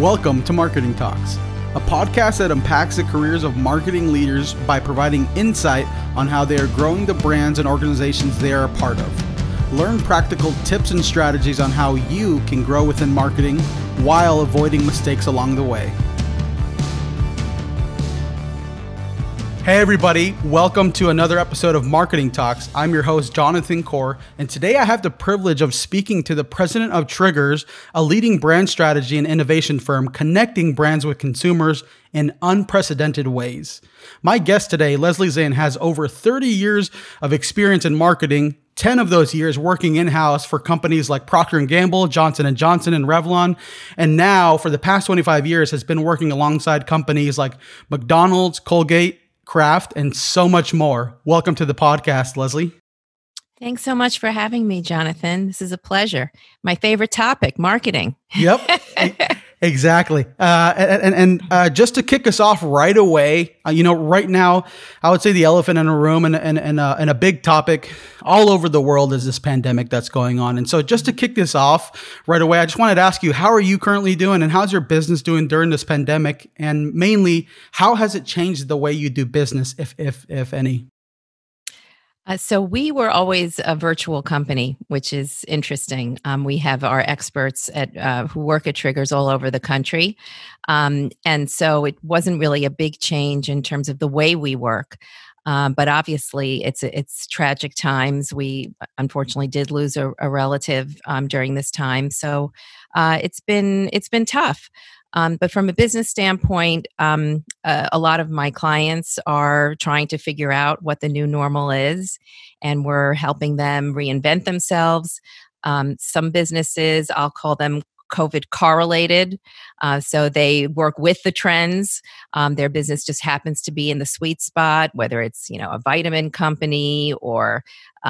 Welcome to Marketing Talks, a podcast that unpacks the careers of marketing leaders by providing insight on how they are growing the brands and organizations they are a part of. Learn practical tips and strategies on how you can grow within marketing while avoiding mistakes along the way. Hey everybody, welcome to another episode of Marketing Talks. I'm your host, Jonathan Corr, and today I have the privilege of speaking to the president of Triggers, a leading brand strategy and innovation firm connecting brands with consumers in unprecedented ways. My guest today, Leslie Zinn, has over 30 years of experience in marketing, 10 of those years working in-house for companies like Procter & Gamble, Johnson & Johnson, and Revlon. And now, for the past 25 years, has been working alongside companies like McDonald's, Colgate, Kraft, and so much more. Welcome to the podcast, Leslie. Thanks so much for having me, Jonathan. This is a pleasure. My favorite topic, marketing. Yep, exactly. And just to kick us off right away, right now, I would say the elephant in a room and a big topic all over the world is this pandemic that's going on. And so just to kick this off right away, I just wanted to ask you, how are you currently doing and how's your business doing during this pandemic? And mainly, how has it changed the way you do business, if any? So we were always a virtual company, which is interesting. We have our experts who work at Triggers all over the country. And so it wasn't really a big change in terms of the way we work. But obviously, it's tragic times. We unfortunately did lose a relative during this time. So it's been tough. But from a business standpoint, a lot of my clients are trying to figure out what the new normal is, and we're helping them reinvent themselves. Some businesses, I'll call them COVID correlated. So they work with the trends. Their business just happens to be in the sweet spot, whether it's, a vitamin company or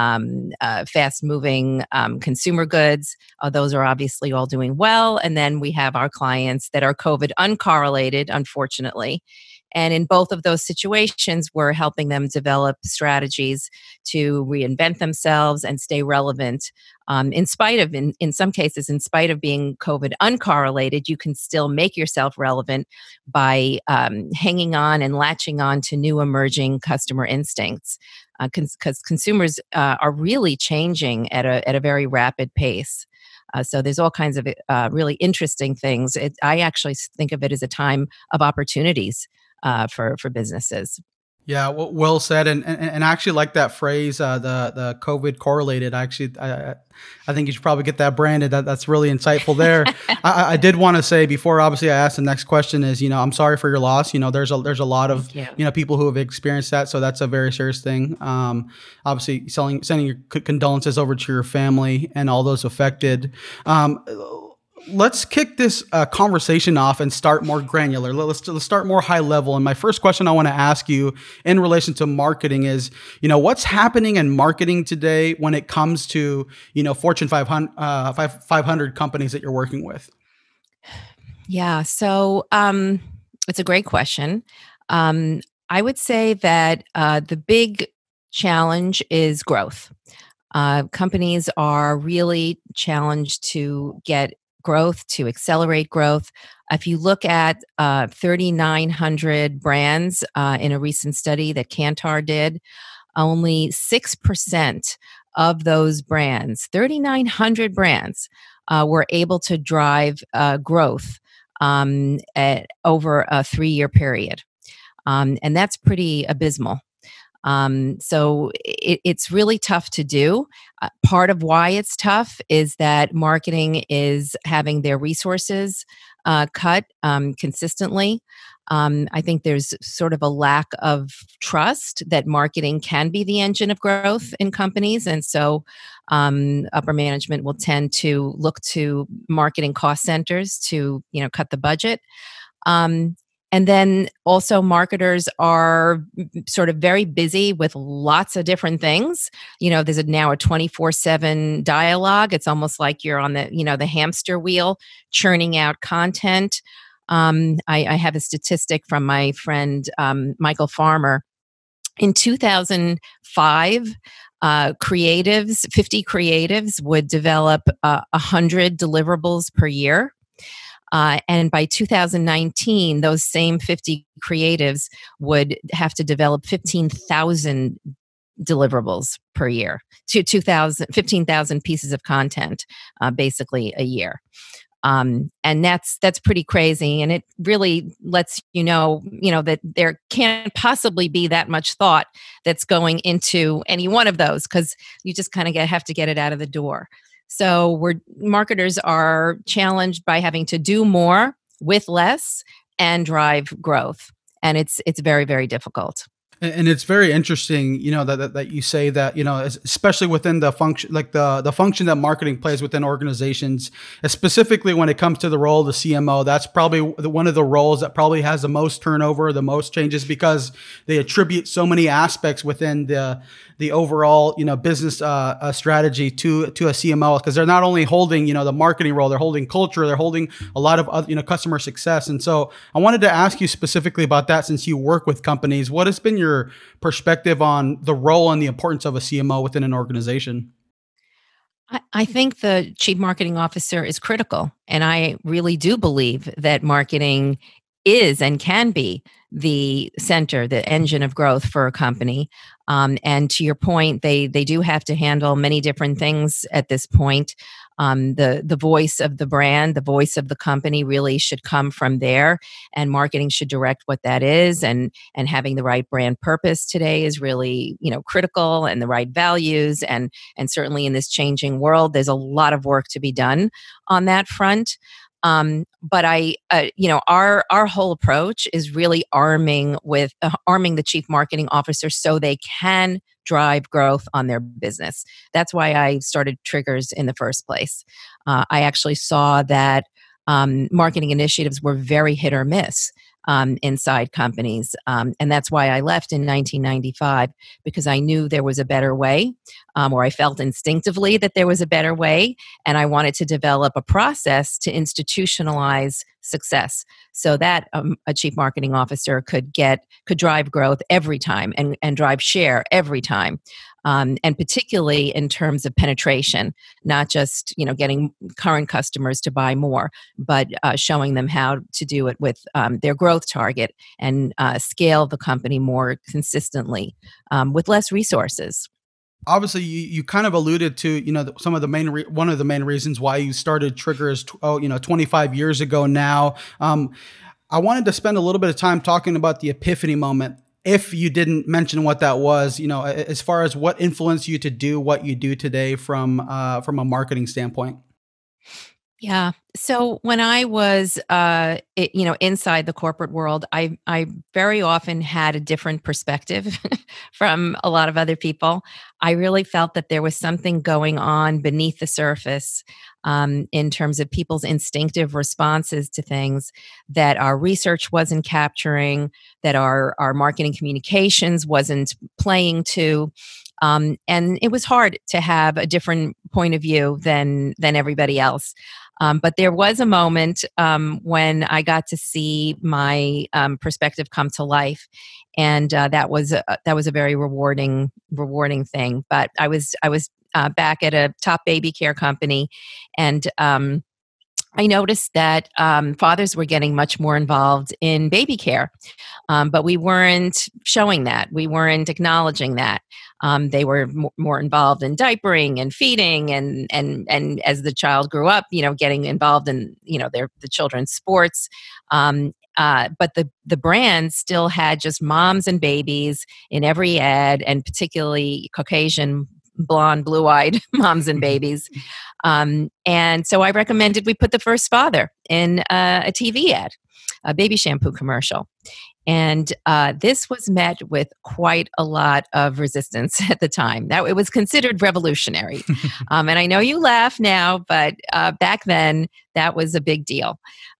fast moving consumer goods. Those are obviously all doing well. And then we have our clients that are COVID uncorrelated, unfortunately. And in both of those situations, we're helping them develop strategies to reinvent themselves and stay relevant. In spite of, in some cases, in spite of being COVID uncorrelated, you can still make yourself relevant by hanging on and latching on to new emerging customer instincts. Because consumers are really changing at a very rapid pace. So there's all kinds of really interesting things. I actually think of it as a time of opportunities for businesses. Yeah, well said, and I actually like that phrase, the COVID correlated. I think you should probably get that branded. That's really insightful there. I did want to say before, obviously, I asked the next question is, I'm sorry for your loss. There's a lot of people who have experienced that, so that's a very serious thing. Obviously, sending your condolences over to your family and all those affected. Let's kick this conversation off and start more granular. Let's start more high level. And my first question I want to ask you in relation to marketing is, what's happening in marketing today when it comes to, Fortune 500 companies that you're working with? Yeah, so it's a great question. I would say that the big challenge is growth. Companies are really challenged to get growth, to accelerate growth. If you look at 3,900 brands in a recent study that Kantar did, only 6% of those brands, 3,900 brands, were able to drive growth over a 3-year period. And that's pretty abysmal. So it's really tough to do. Part of why it's tough is that marketing is having their resources cut consistently. I think there's sort of a lack of trust that marketing can be the engine of growth in companies. And so upper management will tend to look to marketing cost centers to, cut the budget. And then also marketers are sort of very busy with lots of different things. There's now a 24/7 dialogue. It's almost like you're on the hamster wheel churning out content. I have a statistic from my friend Michael Farmer. In 2005, 50 creatives would develop 100 deliverables per year. And by 2019, those same 50 creatives would have to develop 15,000 deliverables per year, to 15,000 pieces of content, basically a year. And that's pretty crazy, and it really lets you know that there can't possibly be that much thought that's going into any one of those, because you just kind of have to get it out of the door. So marketers are challenged by having to do more with less and drive growth, and it's very, very difficult. And it's very interesting, that you say that, especially within the function, like the function that marketing plays within organizations, specifically when it comes to the role of the CMO. That's probably one of the roles that probably has the most turnover, the most changes, because they attribute so many aspects within the overall, business strategy to a CMO, because they're not only holding, the marketing role, they're holding culture, they're holding a lot of other, customer success. And so I wanted to ask you specifically about that, since you work with companies. What has been your perspective on the role and the importance of a CMO within an organization? I think the chief marketing officer is critical. And I really do believe that marketing is and can be the center, the engine of growth for a company. And to your point, they do have to handle many different things at this point. The voice of the brand, the voice of the company really should come from there, and marketing should direct what that is. And having the right brand purpose today is really critical, and the right values, and certainly in this changing world, there's a lot of work to be done on that front. But our whole approach is really arming the chief marketing officer so they can drive growth on their business. That's why I started Triggers in the first place. I actually saw that marketing initiatives were very hit or miss inside companies. And that's why I left in 1995, because I knew there was a better way, or I felt instinctively that there was a better way. And I wanted to develop a process to institutionalize success, so that a chief marketing officer could drive growth every time, and drive share every time. And particularly in terms of penetration, not just getting current customers to buy more, but showing them how to do it with their growth target, and scale the company more consistently with less resources. Obviously, you kind of alluded to, some of the one of the main reasons why you started Triggers, 25 years ago now. I wanted to spend a little bit of time talking about the epiphany moment, if you didn't mention what that was, as far as what influenced you to do what you do today from a marketing standpoint. Yeah. So when I was, inside the corporate world, I very often had a different perspective from a lot of other people. I really felt that there was something going on beneath the surface, in terms of people's instinctive responses to things that our research wasn't capturing, that our marketing communications wasn't playing to. And it was hard to have a different point of view than everybody else. But there was a moment when I got to see my perspective come to life, and that was a very rewarding thing. But I was back at a top baby care company, and I noticed that fathers were getting much more involved in baby care, but we weren't showing that. We weren't acknowledging that. They were more involved in diapering and feeding, and as the child grew up, getting involved in the children's sports. But the brand still had just moms and babies in every ad, and particularly Caucasian, blonde, blue-eyed moms and babies. And so I recommended we put the first father in a TV ad, a baby shampoo commercial. And this was met with quite a lot of resistance at the time. That it was considered revolutionary. And I know you laugh now, but back then that was a big deal.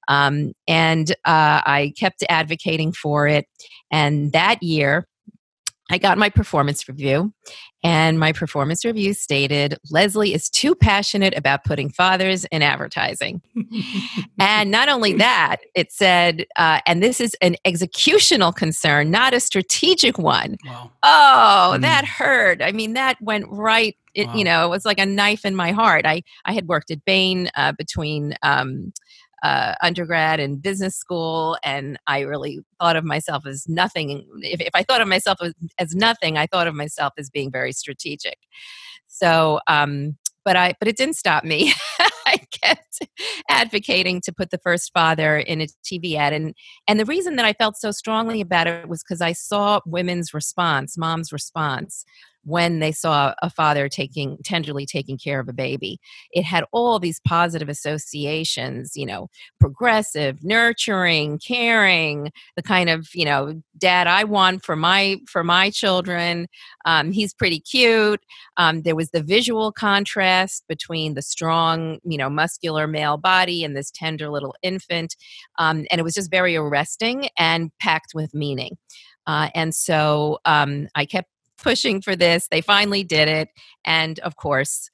And I kept advocating for it. And that year, I got my performance review, and my performance review stated, "Leslie is too passionate about putting fathers in advertising." And not only that, it said, and this is an executional concern, not a strategic one. Wow. Oh, that hurt. I mean, that went right. It Wow. was like a knife in my heart. I had worked at Bain between undergrad and business school, and I really thought of myself as nothing. If I thought of myself as nothing, I thought of myself as being very strategic. So, but it didn't stop me. I kept advocating to put the first father in a TV ad, and the reason that I felt so strongly about it was because I saw women's response, mom's response, when they saw a father tenderly taking care of a baby. It had all these positive associations, progressive, nurturing, caring, the kind of dad I want for my children. He's pretty cute. There was the visual contrast between the strong, muscular male body and this tender little infant. And it was just very arresting and packed with meaning. And so I kept pushing for this. They finally did it. And of course,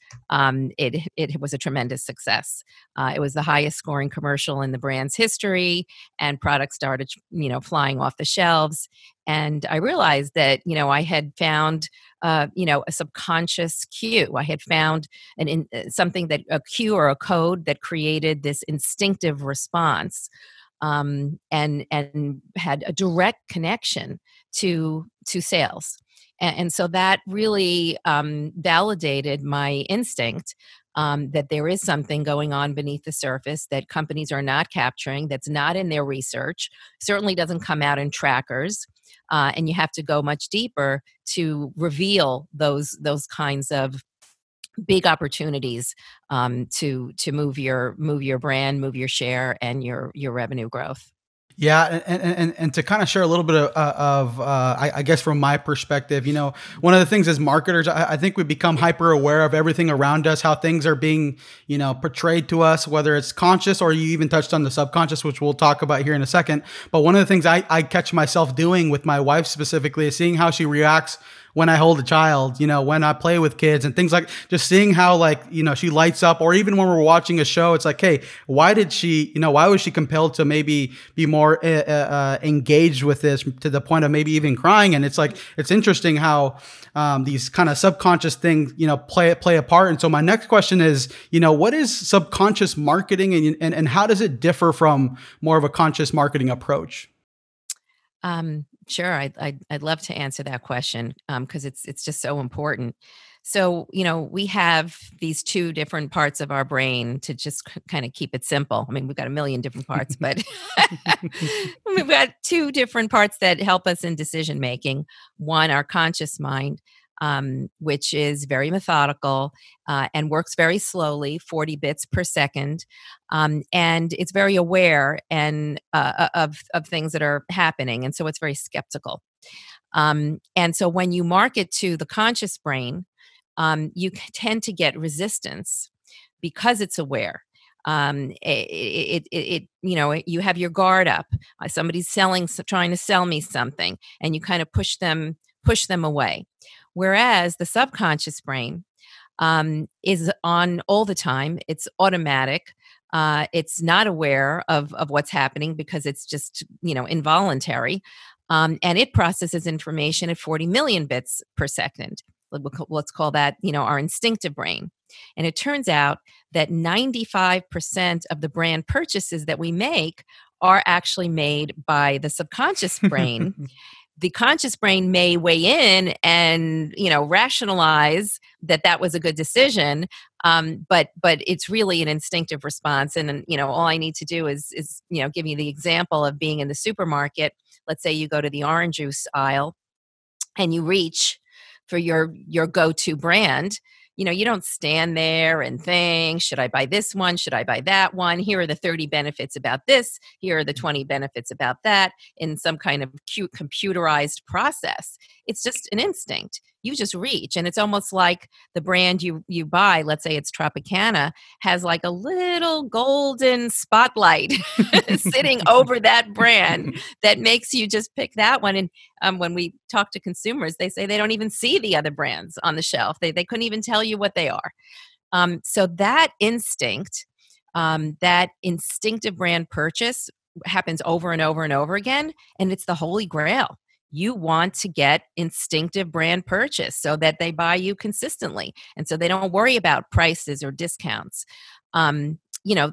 it was a tremendous success. It was the highest scoring commercial in the brand's history, and products started, flying off the shelves. And I realized that, I had found, a subconscious cue. I had found something a cue or a code that created this instinctive response, and had a direct connection to sales. And so that really validated my instinct, that there is something going on beneath the surface that companies are not capturing, that's not in their research, certainly doesn't come out in trackers. And you have to go much deeper to reveal those kinds of big opportunities, to move your brand, move your share, and your revenue growth. Yeah, and to kind of share a little bit I guess from my perspective, one of the things as marketers, I think we become hyper aware of everything around us, how things are being, portrayed to us, whether it's conscious or you even touched on the subconscious, which we'll talk about here in a second. But one of the things I catch myself doing with my wife specifically is seeing how she reacts when I hold a child, when I play with kids and things like just seeing how she lights up, or even when we're watching a show, it's like, hey, why was she compelled to maybe be more engaged with this to the point of maybe even crying? And it's like, it's interesting how these kind of subconscious things, play a part. And so my next question is, what is subconscious marketing, and how does it differ from more of a conscious marketing approach? Sure, I'd love to answer that question, because it's just so important. So, we have these two different parts of our brain, to just kind of keep it simple. I mean, we've got a million different parts, but we've got two different parts that help us in decision making. One, our conscious mind, which is very methodical, and works very slowly, 40 bits per second, and it's very aware and of things that are happening, and so it's very skeptical. And so when you market to the conscious brain, tend to get resistance because it's aware. You have your guard up. Somebody's trying to sell me something, and you kind of push them away. Whereas the subconscious brain, is on all the time. It's automatic. It's not aware of what's happening because it's just, involuntary. And it processes information at 40 million bits per second. Let's call that, our instinctive brain. And it turns out that 95% of the brand purchases that we make are actually made by the subconscious brain. The conscious brain may weigh in and rationalize that was a good decision, but it's really an instinctive response. And all I need to do is give you the example of being in the supermarket. Let's say you go to the orange juice aisle and you reach for your go-to brand. You don't stand there and think, should I buy this one? Should I buy that one? Here are the 30 benefits about this. Here are the 20 benefits about that, in some kind of cute computerized process. It's just an instinct. You just reach. And it's almost like the brand you buy, let's say it's Tropicana, has like a little golden spotlight sitting over that brand that makes you just pick that one. And when we talk to consumers, they say they don't even see the other brands on the shelf. They couldn't even tell you what they are. So that instinct, that instinctive brand purchase happens over and over and over again. And it's the holy grail. You want to get instinctive brand purchase so that they buy you consistently. And so they don't worry about prices or discounts.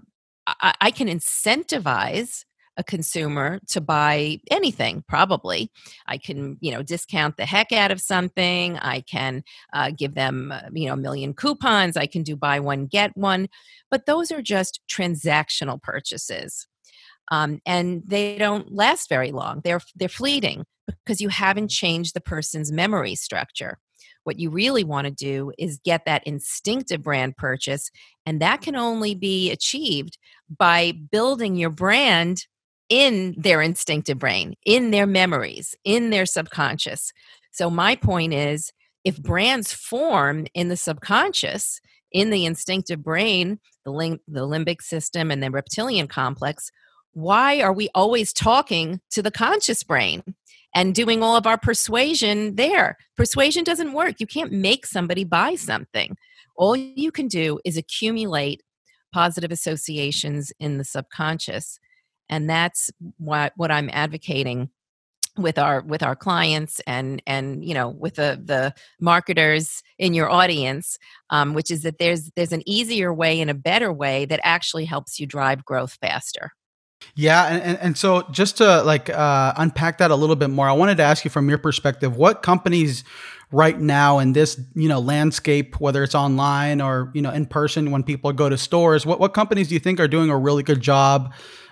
I can incentivize a consumer to buy anything, probably. I can, discount the heck out of something. I can give them, a million coupons. I can do buy one, get one. But those are just transactional purchases. And they don't last very long. They're fleeting because you haven't changed the person's memory structure. What you really want to do is get that instinctive brand purchase, and that can only be achieved by building your brand in their instinctive brain, in their memories, in their subconscious. So my point is, if brands form in the subconscious, in the instinctive brain, the limbic system and the reptilian complex, why are we always talking to the conscious brain and doing all of our persuasion there? Persuasion doesn't work. You can't make somebody buy something. All you can do is accumulate positive associations in the subconscious. And that's what I'm advocating with our clients and with the marketers in your audience, which is that there's an easier way and a better way that actually helps you drive growth faster. Yeah, and so just to like unpack that a little bit more, I wanted to ask you from your perspective, what companies right now in this landscape, whether it's online or in person when people go to stores, what companies do you think are doing a really good job?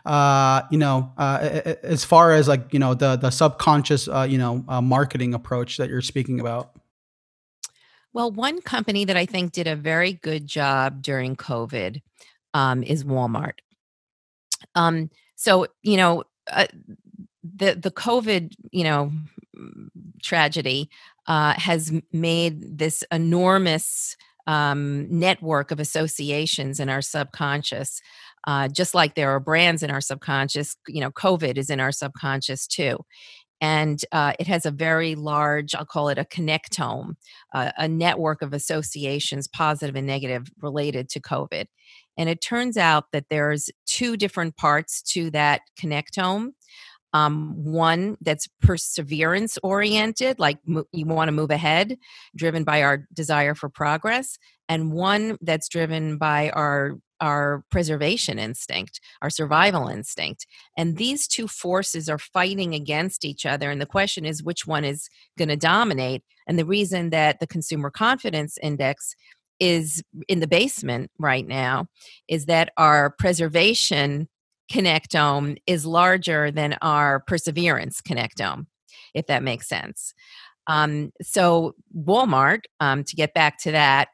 As far as like the subconscious marketing approach that you're speaking about. Well, one company that I think did a very good job during COVID is Walmart. So the COVID tragedy has made this enormous network of associations in our subconscious. Just like there are brands in our subconscious, COVID is in our subconscious too. And it has a very large, I'll call it a connectome, a network of associations, positive and negative, related to COVID. And it turns out that there's two different parts to that connectome. One that's perseverance oriented, like you want to move ahead, driven by our desire for progress, and one that's driven by our preservation instinct, our survival instinct. And these two forces are fighting against each other. And the question is, which one is going to dominate? And the reason that the consumer confidence index is in the basement right now is that our preservation connectome is larger than our perseverance connectome, if that makes sense. So Walmart, to get back to that,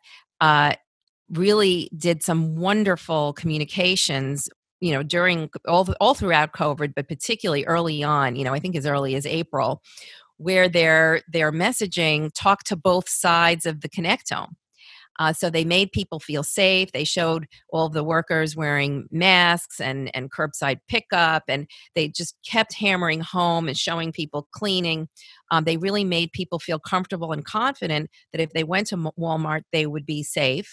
really did some wonderful communications, during all throughout COVID, but particularly early on. I think as early as April, where their messaging talked to both sides of the connectome. So they made people feel safe. They showed all of the workers wearing masks and curbside pickup, and they just kept hammering home and showing people cleaning. They really made people feel comfortable and confident that if they went to Walmart, they would be safe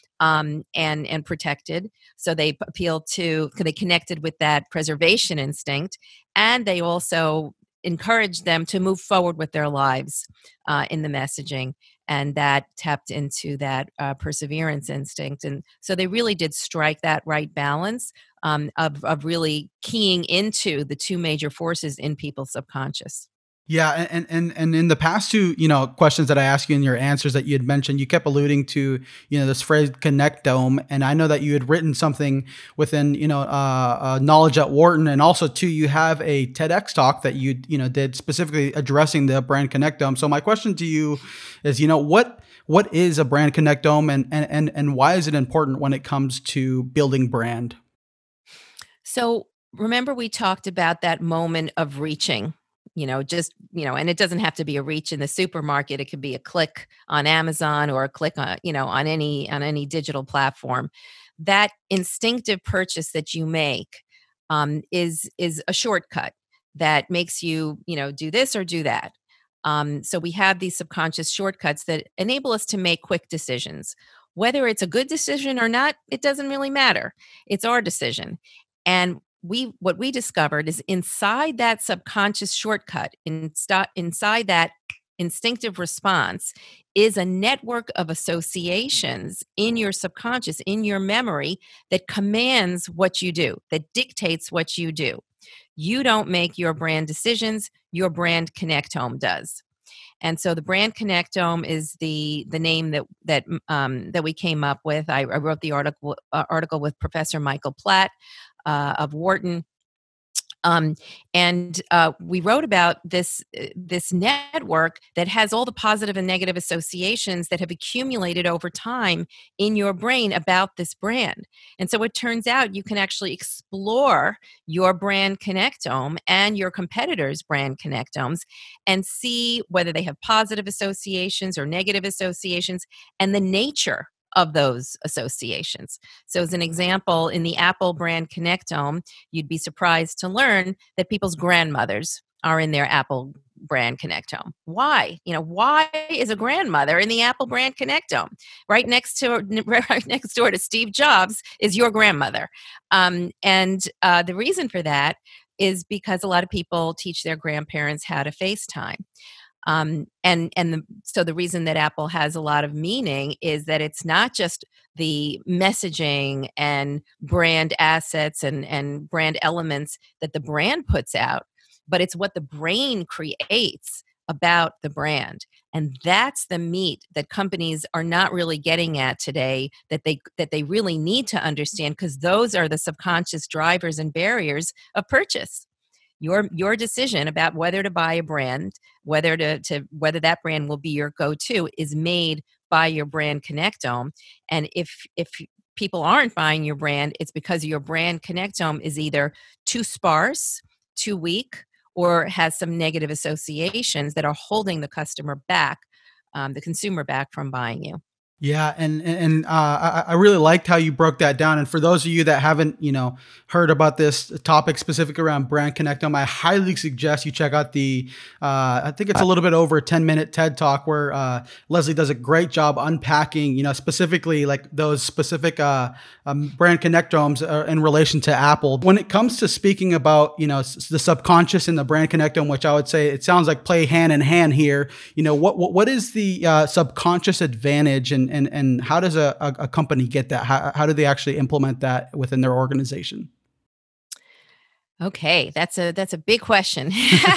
and protected. So they they connected with that preservation instinct, and they also encouraged them to move forward with their lives in the messaging, and that tapped into that perseverance instinct. And so they really did strike that right balance of really keying into the two major forces in people's subconscious. Yeah, and in the past two, questions that I asked you in your answers that you had mentioned, you kept alluding to, this phrase connectome, and I know that you had written something within, knowledge at Wharton, and also too, you have a TEDx talk that you did specifically addressing the brand connectome. So my question to you is, what is a brand connectome, and why is it important when it comes to building brand? So remember, we talked about that moment of reaching, and it doesn't have to be a reach in the supermarket. It could be a click on Amazon or a click on, on any digital platform. That instinctive purchase that you make is a shortcut that makes you, do this or do that. So we have these subconscious shortcuts that enable us to make quick decisions. Whether it's a good decision or not, it doesn't really matter. It's our decision. And what we discovered is inside that subconscious shortcut, inside that instinctive response is a network of associations in your subconscious, in your memory, that commands what you do, that dictates what you do. You don't make your brand decisions, your brand connectome does. And so the brand connectome is the name that we came up with. I wrote the article with Professor Michael Platt of Wharton. And we wrote about this network that has all the positive and negative associations that have accumulated over time in your brain about this brand. And so it turns out you can actually explore your brand connectome and your competitors' brand connectomes and see whether they have positive associations or negative associations and the nature of those associations. So, as an example, in the Apple brand connectome, you'd be surprised to learn that people's grandmothers are in their Apple brand connectome. Why? Why is a grandmother in the Apple brand connectome? Right next door to Steve Jobs is your grandmother. And the reason for that is because a lot of people teach their grandparents how to FaceTime. So the reason that Apple has a lot of meaning is that it's not just the messaging and brand assets and brand elements that the brand puts out, but it's what the brain creates about the brand. And that's the meat that companies are not really getting at today, that they really need to understand, because those are the subconscious drivers and barriers of purchase. Your decision about whether to buy a brand, whether that brand will be your go-to, is made by your brand connectome. And if people aren't buying your brand, it's because your brand connectome is either too sparse, too weak, or has some negative associations that are holding the customer back, the consumer back from buying you. Yeah, and I really liked how you broke that down. And for those of you that haven't, heard about this topic specific around brand connectome, I highly suggest you check out the I think it's a little bit over a 10-minute TED talk where Leslie does a great job unpacking, specifically like those specific brand connectomes in relation to Apple. When it comes to speaking about, the subconscious and the brand connectome, which I would say it sounds like play hand in hand here. What is the subconscious advantage, and how does a company get that? How do they actually implement that within their organization? Okay, that's a big question.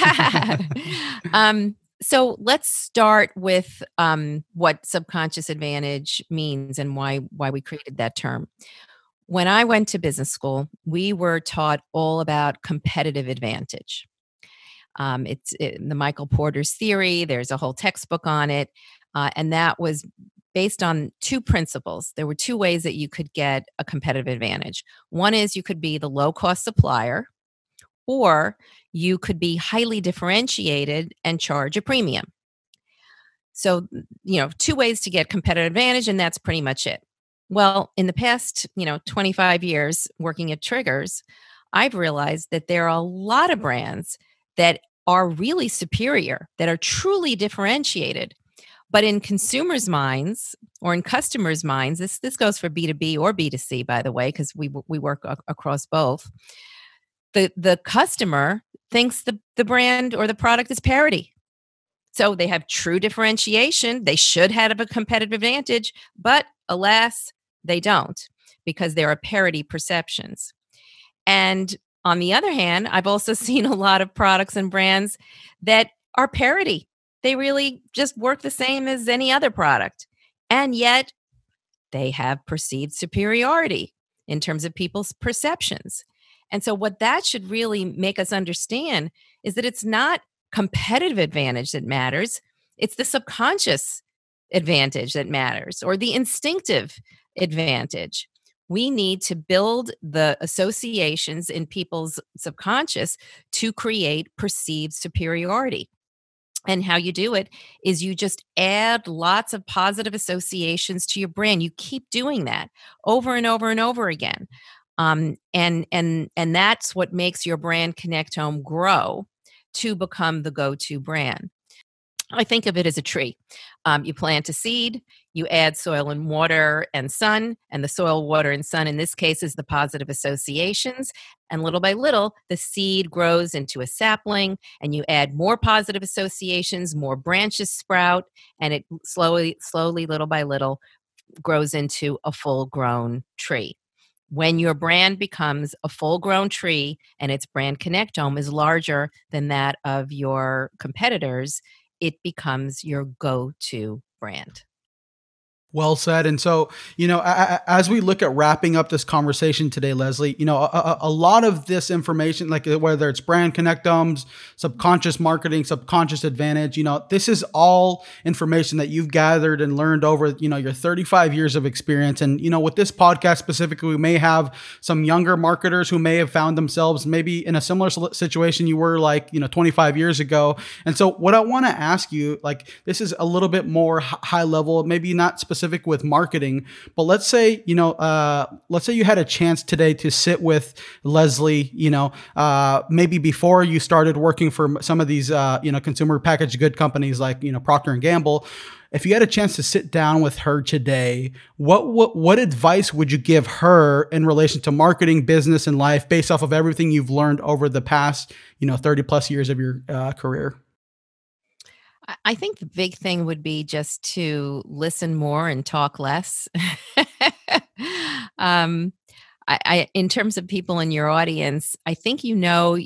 So let's start with what subconscious advantage means and why we created that term. When I went to business school, we were taught all about competitive advantage. It's the Michael Porter's theory. There's a whole textbook on it, and that was based on two principles. There were two ways that you could get a competitive advantage. One is you could be the low-cost supplier, or you could be highly differentiated and charge a premium. So, two ways to get competitive advantage, and that's pretty much it. Well, in the past, 25 years working at Triggers, I've realized that there are a lot of brands that are really superior, that are truly differentiated. But in consumers' minds or in customers' minds, this goes for B2B or B2C, by the way, because we work across both. The customer thinks the brand or the product is parity. So they have true differentiation. They should have a competitive advantage, but alas, they don't, because there are parity perceptions. And on the other hand, I've also seen a lot of products and brands that are parity. They really just work the same as any other product. And yet they have perceived superiority in terms of people's perceptions. And so what that should really make us understand is that it's not competitive advantage that matters. It's the subconscious advantage that matters, or the instinctive advantage. We need to build the associations in people's subconscious to create perceived superiority. And how you do it is you just add lots of positive associations to your brand. You keep doing that over and over and over again. And that's what makes your brand connectome grow to become the go-to brand. I think of it as a tree. You plant a seed, you add soil and water and sun, and the soil, water, and sun in this case is the positive associations. And little by little, the seed grows into a sapling, and you add more positive associations, more branches sprout, and it slowly, little by little, grows into a full grown tree. When your brand becomes a full grown tree and its brand connectome is larger than that of your competitors, it becomes your go to brand. Well said. And so, as we look at wrapping up this conversation today, Leslie, a lot of this information, like whether it's brand connectomes, subconscious marketing, subconscious advantage, this is all information that you've gathered and learned over, your 35 years of experience. And, with this podcast specifically, we may have some younger marketers who may have found themselves maybe in a similar situation you were 25 years ago. And so what I want to ask you, this is a little bit more high level, maybe not specific with marketing, but let's say you had a chance today to sit with Leslie, maybe before you started working for some of these consumer packaged good companies like Procter and Gamble. If you had a chance to sit down with her today, what advice would you give her in relation to marketing, business, and life based off of everything you've learned over the past 30 plus years of your career? I think the big thing would be just to listen more and talk less. In terms of people in your audience, I think you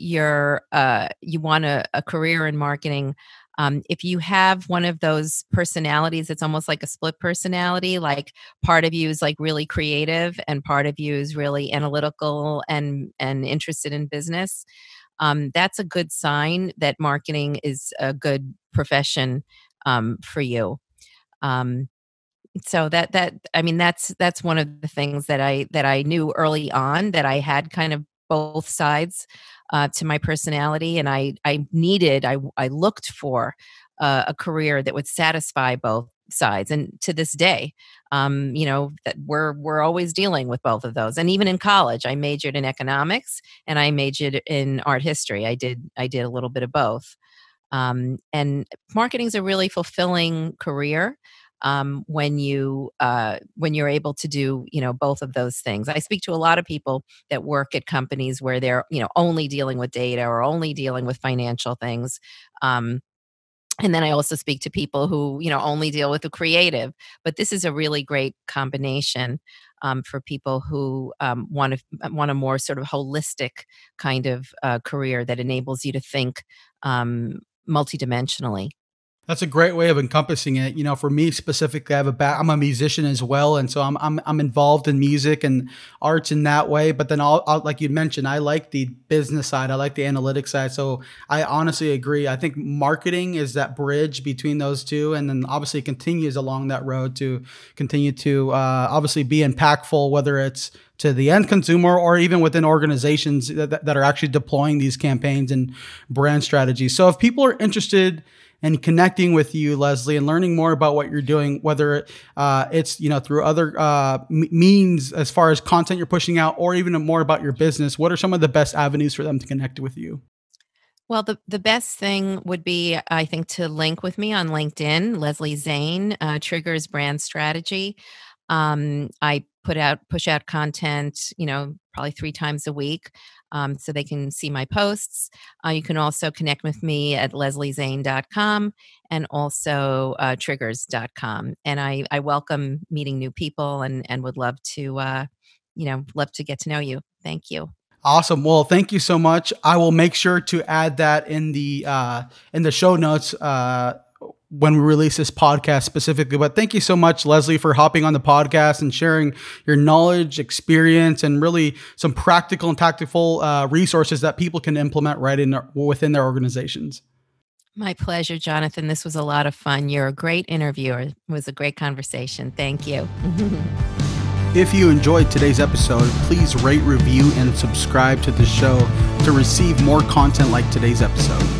want a career in marketing. If you have one of those personalities, it's almost like a split personality. Like part of you is like really creative, and part of you is really analytical and interested in business. That's a good sign that marketing is a good profession for you. So that's one of the things that I knew early on, that I had kind of both sides to my personality, and I looked for a career that would satisfy both sides. And to this day, that we're always dealing with both of those. And even in college, I majored in economics and I majored in art history. I did a little bit of both. And marketing is a really fulfilling career when you're able to do both of those things. I speak to a lot of people that work at companies where they're only dealing with data or only dealing with financial things. And then I also speak to people who, only deal with the creative. But this is a really great combination for people who want a more sort of holistic kind of career that enables you to think multidimensionally. That's a great way of encompassing it. For me specifically, I'm a musician as well, and so I'm involved in music and arts in that way. But then, like you mentioned, I like the business side, I like the analytics side. So I honestly agree. I think marketing is that bridge between those two, and then obviously continues along that road to continue to obviously be impactful, whether it's to the end consumer or even within organizations that are actually deploying these campaigns and brand strategies. So if people are interested and connecting with you, Leslie, and learning more about what you're doing, whether it's through other means as far as content you're pushing out, or even more about your business, what are some of the best avenues for them to connect with you? Well, the best thing would be, I think, to link with me on LinkedIn, Leslie Zane, Triggers Brand Strategy. I push out content, probably 3 times a week, so they can see my posts. You can also connect with me at lesliezane.com and also triggers.com. And I welcome meeting new people and would love to get to know you. Thank you. Awesome. Well, thank you so much. I will make sure to add that in the show notes when we release this podcast specifically. But thank you so much, Leslie, for hopping on the podcast and sharing your knowledge, experience, and really some practical and tactical resources that people can implement right within their organizations. My pleasure, Jonathan. This was a lot of fun. You're a great interviewer. It was a great conversation. Thank you. If you enjoyed today's episode, please rate, review, and subscribe to the show to receive more content like today's episode.